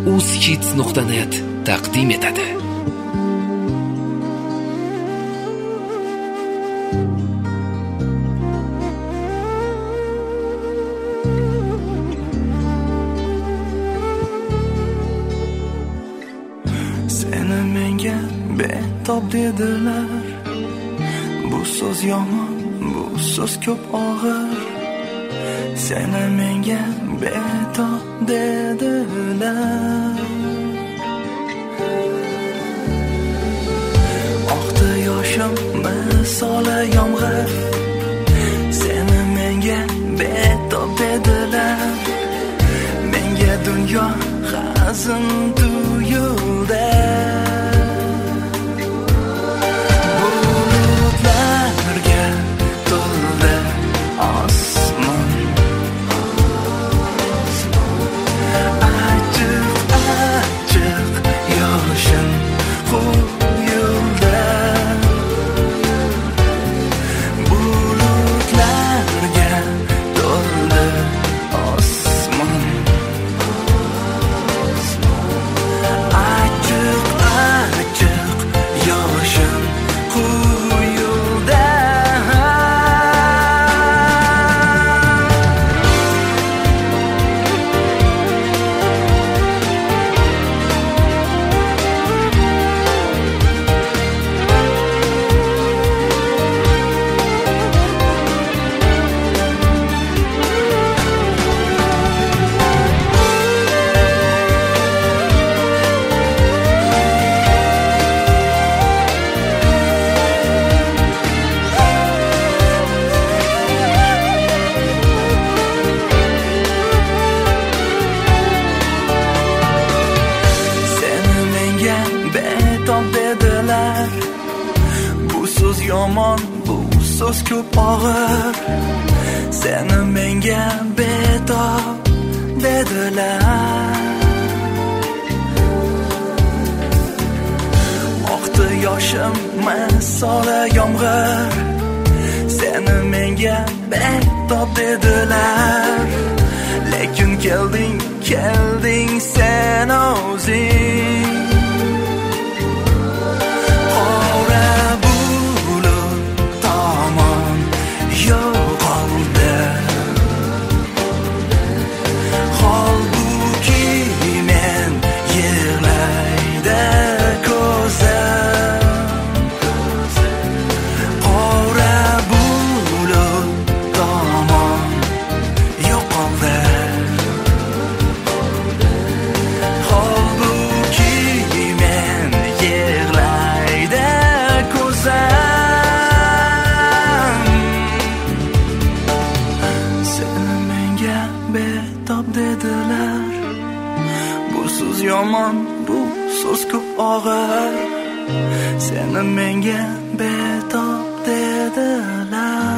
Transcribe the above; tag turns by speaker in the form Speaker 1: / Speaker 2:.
Speaker 1: uzhits.net taqdim etadi.
Speaker 2: Seni menga betob dedilar, bu so'z yomon, bu so'z ko'p og'ir. Seni menga betob dedilar. Oqdi yoshim misoli yomg'ir. Seni menga betob dedilar. Menga dunyo hazin tuyuldi. Bulutlarga to'ldi osmon. Achchiq yoshim quyuldi. Bulutlarga to'ldi osmon. Achchiq yoshim quyuldi. Seni menga betob dedilar. Bu so'z yomon, bu so'z ko'p og'ir. Seni menga betob dedilar. Oqdi yoshim misoli yomg'ir. Seni menga betob dedilar. Lekin kelding sen o'zing. Qora bulut tomon yo'qoldi. Holbuki men yig'laydi ko'zim. Qora bulut tomon yo'qoldi. Holbuki men yig'laydi ko'zim. Seni menga betob dedilar. Bu so'z yomon, bu so'z ko'p og'ir. Seni menga betob dedilar.